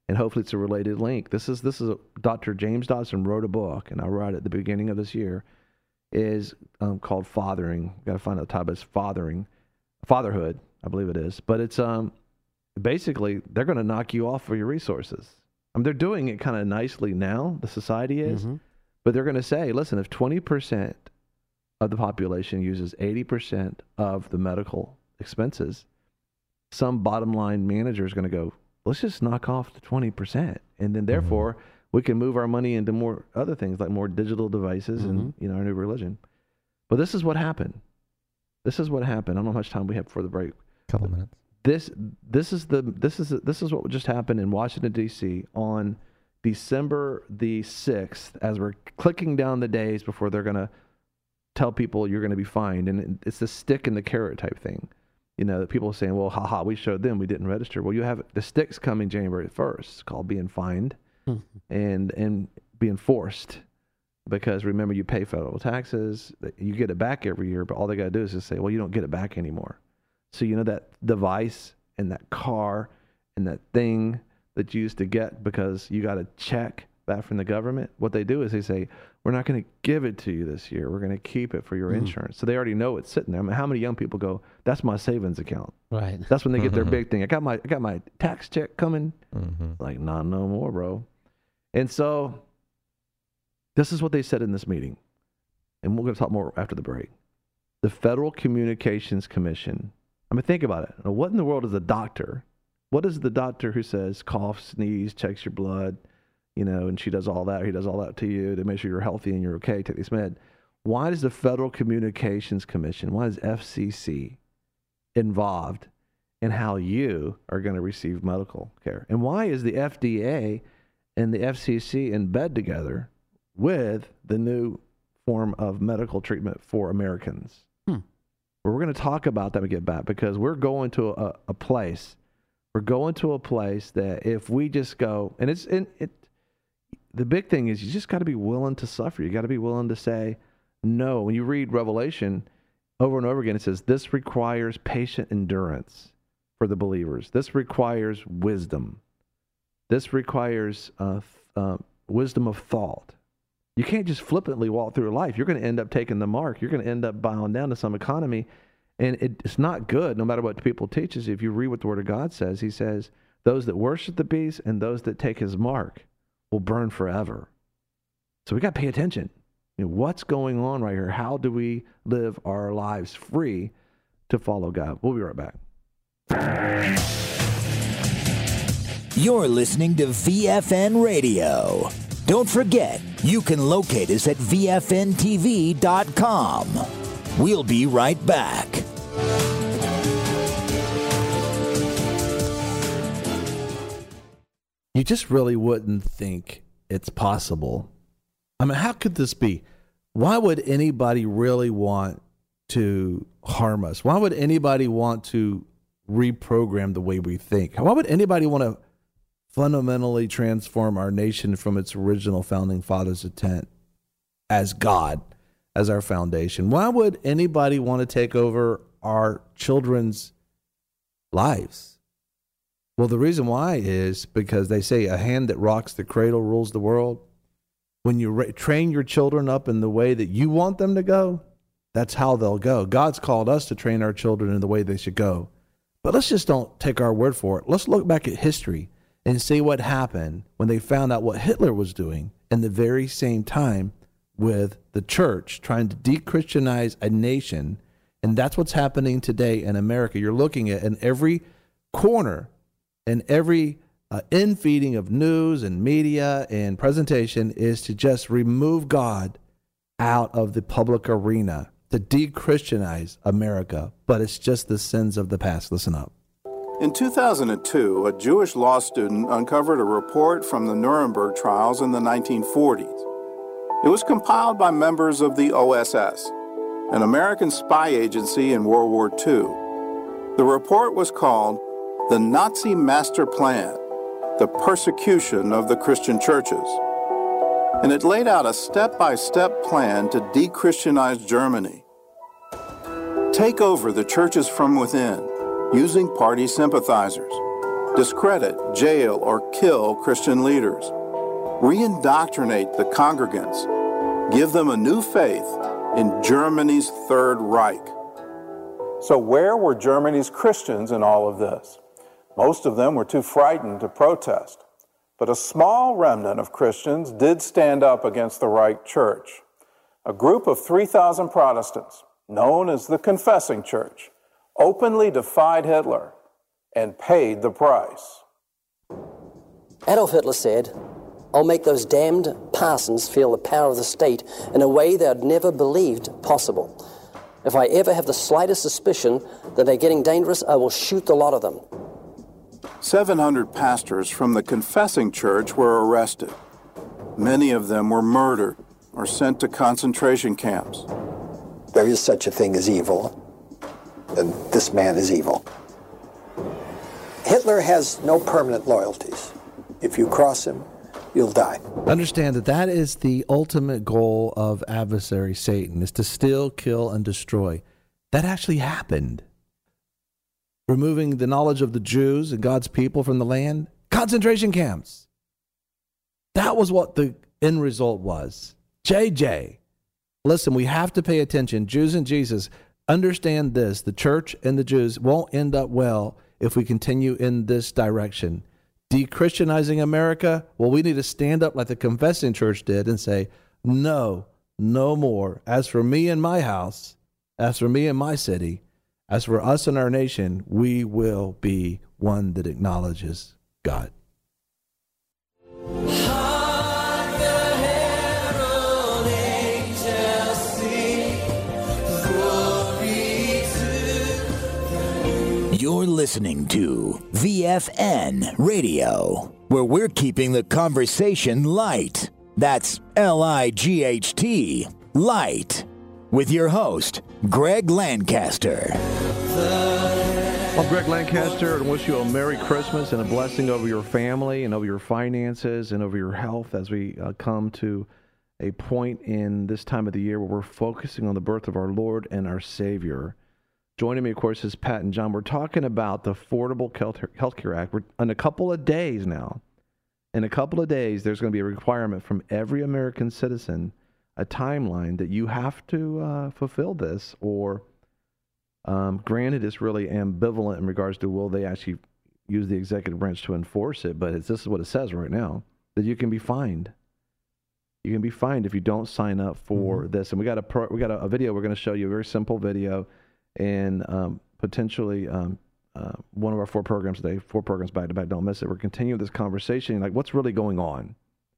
and hopefully it's a related link. This is Dr. James Dobson wrote a book, and I wrote it at the beginning of this year, is called Fathering. Got to find out the title. It's Fatherhood, I believe it is. But it's basically they're going to knock you off for your resources. I mean, they're doing it kind of nicely now. The society is, but they're going to say, listen, if 20% of the population uses 80% of the medical expenses, some bottom line manager is going to go, let's just knock off the 20%, and then therefore we can move our money into more other things like more digital devices and our new religion. But this is what happened. This is what happened. I don't know how much time we have before the break. Couple minutes. This is what just happened in Washington D.C. on December the 6th, as we're clicking down the days before they're going to tell people you're going to be fined, and it's the stick and the carrot type thing. People are saying, well, haha, we showed them, we didn't register. Well, you have the sticks coming January 1st. It's called being fined and being forced, because remember, you pay federal taxes, you get it back every year, but all they got to do is just say, well, you don't get it back anymore. So that device and that car and that thing that you used to get because you got a check back from the government, what they do is they say, we're not going to give it to you this year. We're going to keep it for your insurance. So they already know it's sitting there. I mean, how many young people go, that's my savings account? Right. That's when they get their big thing. I got my tax check coming. Like, nah, no more, bro. And so this is what they said in this meeting. And we're going to talk more after the break. The Federal Communications Commission. I mean, think about it. Now, what in the world is a doctor? What is the doctor who says cough, sneeze, checks your blood, and she does all that, or he does all that to you to make sure you're healthy and you're okay, take this med. Why does the Federal Communications Commission, why is FCC involved in how you are going to receive medical care? And why is the FDA and the FCC in bed together with the new form of medical treatment for Americans? We're going to talk about that when we get back, because we're going to a place. We're going to a place that if we just go, and the big thing is you just got to be willing to suffer. You got to be willing to say no. When you read Revelation over and over again, it says this requires patient endurance for the believers. This requires wisdom. This requires wisdom of thought. You can't just flippantly walk through life. You're going to end up taking the mark. You're going to end up bowing down to some economy, and it's not good no matter what people teaches. If you read what the Word of God says, he says, those that worship the beast and those that take his mark will burn forever. So we got to pay attention. What's going on right here? How do we live our lives free to follow God? We'll be right back. You're listening to VFN Radio. Don't forget, you can locate us at VFNTV.com. We'll be right back. You just really wouldn't think it's possible. I mean, how could this be? Why would anybody really want to harm us? Why would anybody want to reprogram the way we think? Why would anybody want to fundamentally transform our nation from its original founding fathers' intent as God, as our foundation? Why would anybody want to take over our children's lives? Well, the reason why is because they say a hand that rocks the cradle rules the world. When you train your children up in the way that you want them to go, that's how they'll go. God's called us to train our children in the way they should go. But let's just don't take our word for it. Let's look back at history and see what happened when they found out what Hitler was doing in the very same time with the church trying to de-Christianize a nation. And that's what's happening today in America. You're looking at in every corner and every infeeding of news and media and presentation is to just remove God out of the public arena, to de-Christianize America. But it's just the sins of the past. Listen up. In 2002, a Jewish law student uncovered a report from the Nuremberg trials in the 1940s. It was compiled by members of the OSS, an American spy agency in World War II. The report was called The Nazi Master Plan, the Persecution of the Christian Churches. And it laid out a step-by-step plan to de-Christianize Germany. Take over the churches from within, using party sympathizers. discredit, jail, or kill Christian leaders, re-indoctrinate the congregants, give them a new faith in Germany's Third Reich. So where were Germany's Christians in all of this? Most of them were too frightened to protest. But a small remnant of Christians did stand up against the Reich Church. A group of 3,000 Protestants, known as the Confessing Church, openly defied Hitler and paid the price. Adolf Hitler said, "I'll make those damned parsons feel the power of the state in a way they had never believed possible. If I ever have the slightest suspicion that they're getting dangerous, I will shoot the lot of them." 700 pastors from the Confessing Church were arrested. Many of them were murdered or sent to concentration camps. There is such a thing as evil, and this man is evil. Hitler has no permanent loyalties. If you cross him, you'll die. Understand that that is the ultimate goal of adversary Satan, is to steal, kill, and destroy. That actually happened. Removing the knowledge of the Jews and God's people from the land, concentration camps. That was what the end result was. JJ, listen, we have to pay attention. Jews and Jesus, understand this. The church and the Jews won't end up well if we continue in this direction. De-Christianizing America, well, we need to stand up like the Confessing Church did and say, no, no more. As for me and my house, as for me and my city, as for us and our nation, we will be one that acknowledges God. You're listening to VFN Radio, where we're keeping the conversation light. That's L-I-G-H-T, light. With your host, Greg Lancaster. I'm Greg Lancaster, and wish you a Merry Christmas and a blessing over your family and over your finances and over your health as we come to a point in this time of the year where we're focusing on the birth of our Lord and our Savior. Joining me, of course, is Pat and John. We're talking about the Affordable Health Care Act. We're in a couple of days now. In a couple of days, there's going to be a requirement from every American citizen, a timeline that you have to fulfill this, or granted, it's really ambivalent in regards to will they actually use the executive branch to enforce it, but this is what it says right now, that you can be fined. You can be fined if you don't sign up for this. And we got a video we're going to show you, a very simple video, and potentially one of our 4 programs today, 4 programs back to back, don't miss it. We're continuing this conversation, like what's really going on.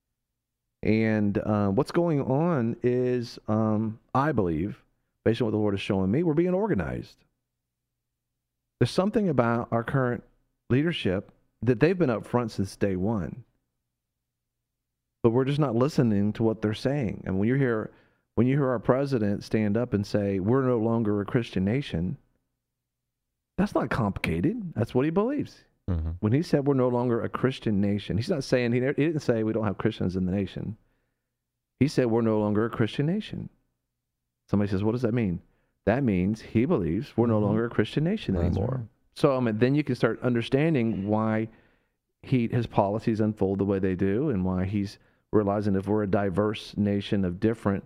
And what's going on is, I believe, based on what the Lord is showing me, we're being organized. There's something about our current leadership that they've been up front since day one. But we're just not listening to what they're saying. And when you hear our president stand up and say, we're no longer a Christian nation, that's not complicated. That's what he believes. Mm-hmm. When he said we're no longer a Christian nation, he's not saying, he didn't say we don't have Christians in the nation. He said we're no longer a Christian nation. Somebody says, what does that mean? That means he believes we're no longer a Christian nation anymore. Right. So then you can start understanding why his policies unfold the way they do, and why he's realizing if we're a diverse nation of different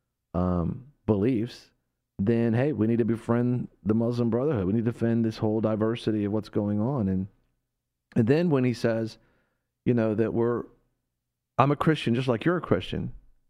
beliefs, then, hey, we need to befriend the Muslim Brotherhood. We need to defend this whole diversity of what's going on. And then when he says, that I'm a Christian just like you're a Christian,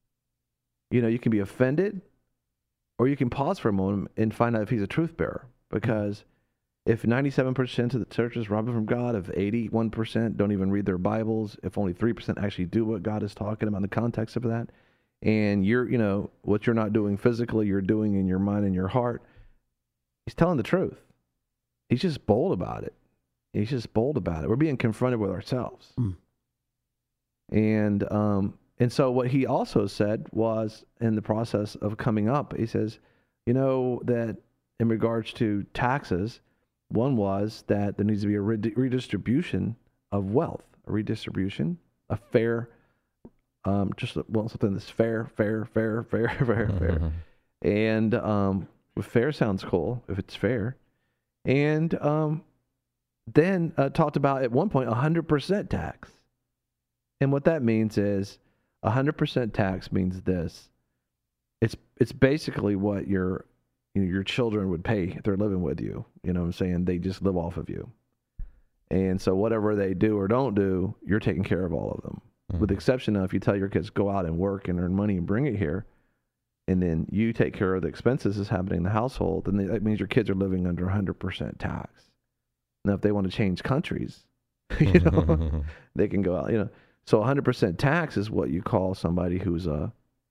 you can be offended, or you can pause for a moment and find out if he's a truth bearer. Because if 97% of the church is robbing from God, if 81% don't even read their Bibles, if only 3% actually do what God is talking about in the context of that, and what you're not doing physically, you're doing in your mind and your heart, he's telling the truth. He's just bold about it. We're being confronted with ourselves. And so what he also said was, in the process of coming up, he says, that in regards to taxes, one was that there needs to be a redistribution of wealth, a fair, something that's fair. And fair sounds cool if it's fair. And then talked about at one point 100% tax. And what that means is 100% tax means this. It's basically what your children would pay if they're living with you. You know what I'm saying? They just live off of you. And so whatever they do or don't do, you're taking care of all of them. With the exception of if you tell your kids go out and work and earn money and bring it here, and then you take care of the expenses that's happening in the household, then that means your kids are living under 100% tax. Now, if they want to change countries, you know, they can go out, you know. So 100% tax is what you call somebody who's and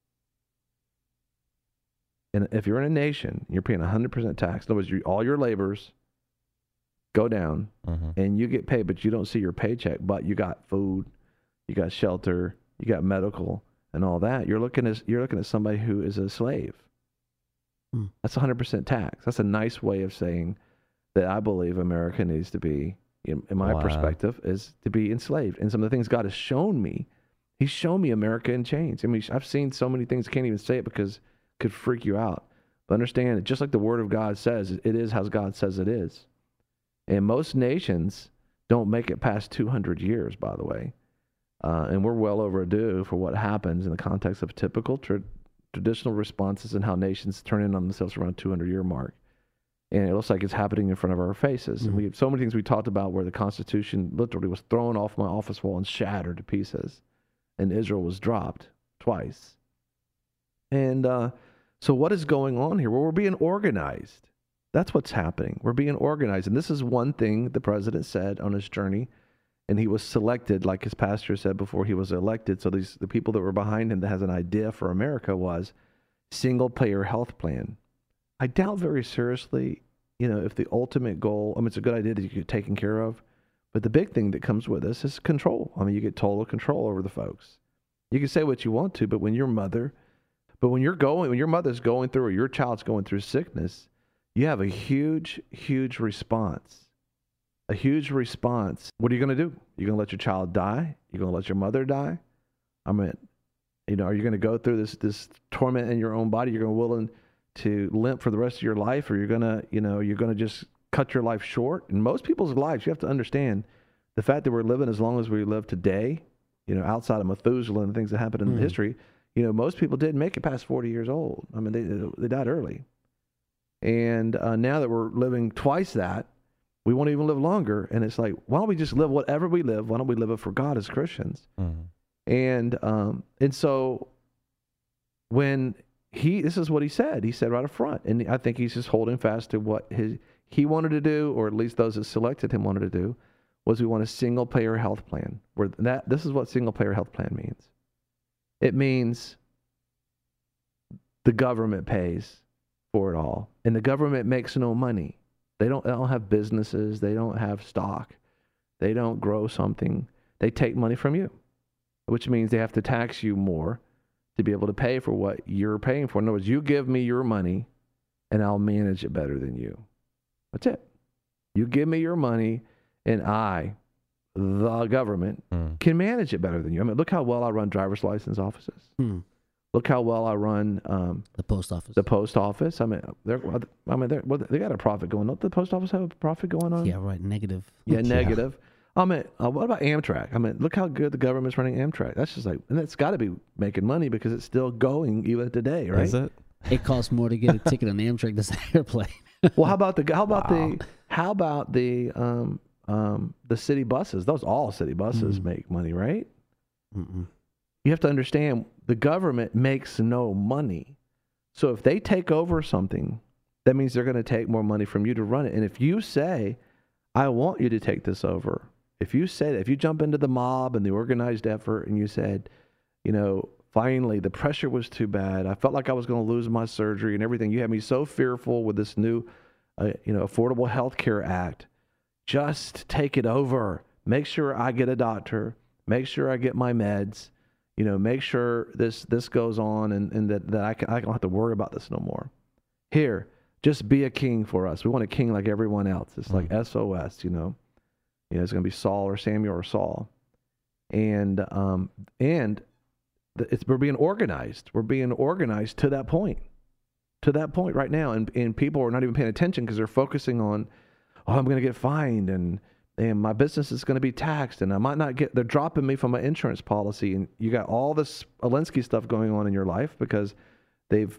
if you're in a nation, you're paying 100% tax. In other words, all your labors go down and you get paid, but you don't see your paycheck, but you got food, you got shelter, you got medical and all that. You're looking at somebody who is a slave. That's 100% tax. That's a nice way of saying that I believe America needs to be, in my perspective, is to be enslaved. And some of the things God has shown me, He's shown me America in chains. I mean, I've seen so many things, I can't even say it because it could freak you out. But understand it, just like the Word of God says, it is how God says it is. And most nations don't make it past 200 years, by the way. And we're well overdue for what happens in the context of typical traditional responses and how nations turn in on themselves around 200-year mark. And it looks like it's happening in front of our faces. And we have so many things we talked about where the Constitution literally was thrown off my office wall and shattered to pieces. And Israel was dropped twice. And so what is going on here? Well, we're being organized. That's what's happening. We're being organized. And this is one thing the president said on his journey. And he was selected, like his pastor said before he was elected. So the people that were behind him that has an idea for America was single-payer health plan. I doubt very seriously, if the ultimate goal, it's a good idea that you get taken care of, but the big thing that comes with this is control. You get total control over the folks. You can say what you want to, but when your mother's going through or your child's going through sickness, you have a huge, huge response. A huge response. What are you going to do? You're going to let your child die? You're going to let your mother die? Are you going to go through this torment in your own body? You're going to willing to limp for the rest of your life, or you're going to just cut your life short? In most people's lives, you have to understand the fact that we're living as long as we live today, outside of Methuselah and things that happened in history, most people didn't make it past 40 years old. They died early. And now that we're living twice that, we want to even live longer. And it's like, why don't we just live whatever we live? Why don't we live it for God as Christians? And so when this is what he said right up front. And I think he's just holding fast to what he wanted to do, or at least those that selected him wanted to do, was we want a single payer health plan. This is what single payer health plan means. It means the government pays for it all. And the government makes no money. They don't have businesses. They don't have stock. They don't grow something. They take money from you, which means they have to tax you more to be able to pay for what you're paying for. In other words, you give me your money and I'll manage it better than you. That's it. You give me your money and I, the government, can manage it better than you. Look how well I run driver's license offices. Look how well I run the post office. The post office. They got a profit going on. The post office have a profit going on. Yeah, right. Negative. Yeah, negative. What about Amtrak? Look how good the government's running Amtrak. That's just and that's got to be making money because it's still going even today, right? Is it? It costs more to get a ticket on Amtrak than an airplane. Well, how about the city buses? All city buses make money, right? You have to understand the government makes no money. So if they take over something, that means they're going to take more money from you to run it. And if you say, I want you to take this over, if you jump into the mob and the organized effort and you said, finally the pressure was too bad, I felt like I was going to lose my surgery and everything, you had me so fearful with this new, Affordable Health Care Act, just take it over. Make sure I get a doctor. Make sure I get my meds. Make sure this goes on and that I don't have to worry about this no more. Here, just be a king for us. We want a king like everyone else. It's like SOS, it's going to be Saul or Samuel or Saul. And we're being organized. We're being organized to that point right now. And people are not even paying attention because they're focusing on, I'm going to get fined and and my business is going to be taxed, and I might not get, they're dropping me from my insurance policy, and you got all this Alinsky stuff going on in your life because they've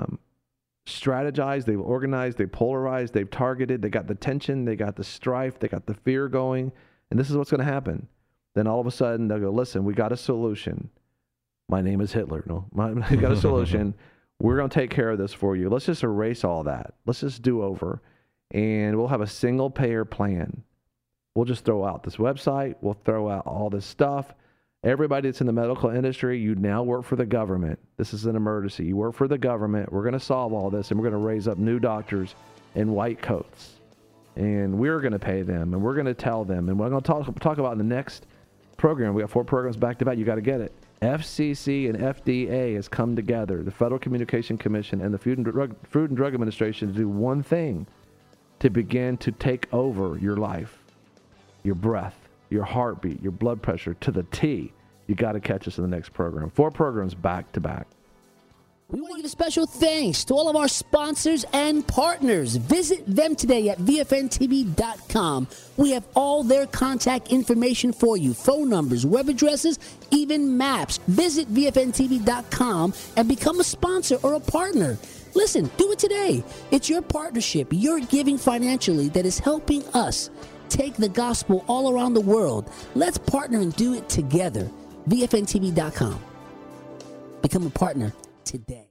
strategized, they've organized, they polarized, they've targeted, they got the tension, they got the strife, they got the fear going, and this is what's going to happen. Then all of a sudden they'll go, listen, we got a solution. My name is Hitler. No, we got a solution. We're going to take care of this for you. Let's just erase all that. Let's just do over, and we'll have a single payer plan. We'll just throw out this website. We'll throw out all this stuff. Everybody that's in the medical industry, you now work for the government. This is an emergency. You work for the government. We're going to solve all this, and we're going to raise up new doctors in white coats. And we're going to pay them, and we're going to tell them. And we're going to talk about in the next program. We got 4 programs back to back. You got to get it. FCC and FDA has come together, the Federal Communication Commission and the Food and Drug Administration, to do one thing, to begin to take over your life. Your breath, your heartbeat, your blood pressure to the T. You got to catch us in the next program. 4 programs back to back. We want to give a special thanks to all of our sponsors and partners. Visit them today at VFNTV.com. We have all their contact information for you. Phone numbers, web addresses, even maps. Visit VFNTV.com and become a sponsor or a partner. Listen, do it today. It's your partnership, your giving financially that is helping us take the gospel all around the world. Let's partner and do it together. VFNTV.com. Become a partner today.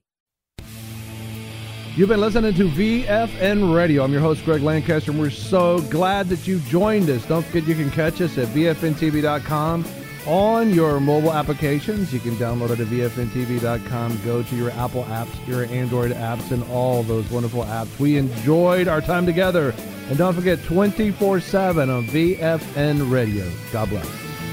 You've been listening to VFN Radio. I'm your host, Greg Lancaster, and we're so glad that you joined us. Don't forget you can catch us at VFNTV.com on your mobile applications. You can download it at VFNTV.com. Go to your Apple apps, your Android apps, and all those wonderful apps. We enjoyed our time together. And don't forget, 24/7 on VFN Radio. God bless.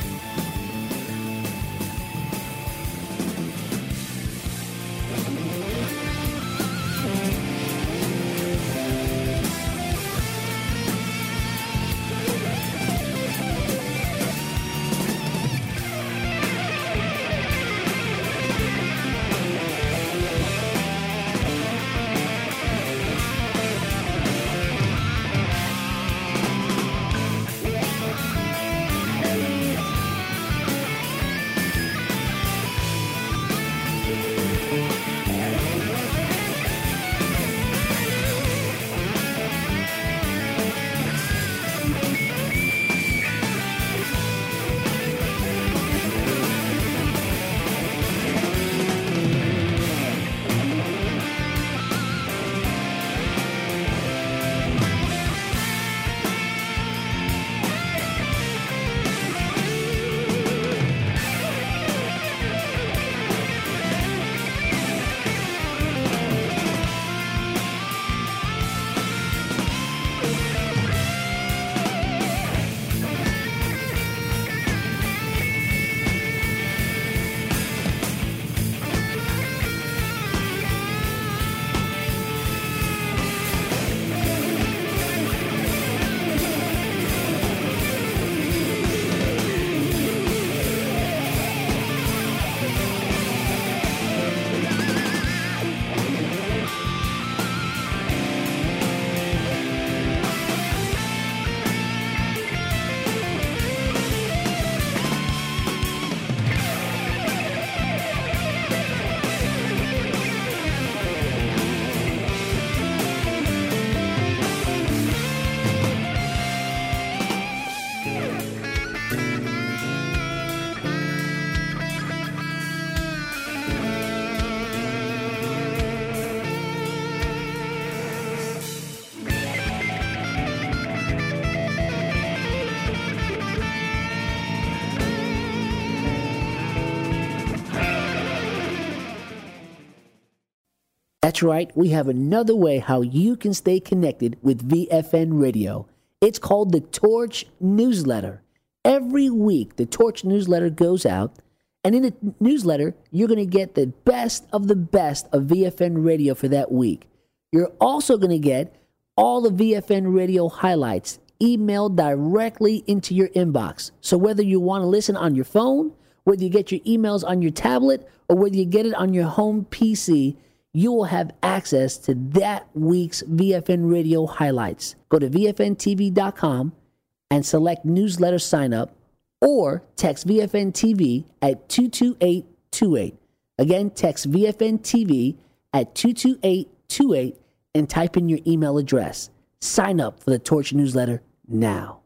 That's right, we have another way how you can stay connected with VFN Radio. It's called the Torch Newsletter. Every week, the Torch Newsletter goes out, and in the newsletter, you're going to get the best of VFN Radio for that week. You're also going to get all the VFN Radio highlights emailed directly into your inbox. So whether you want to listen on your phone, whether you get your emails on your tablet, or whether you get it on your home PC, you will have access to that week's VFN Radio highlights. Go to VFNTV.com and select newsletter sign up, or text VFN TV at 22828. Again, text VFN TV at 22828 and type in your email address. Sign up for the Torch newsletter now.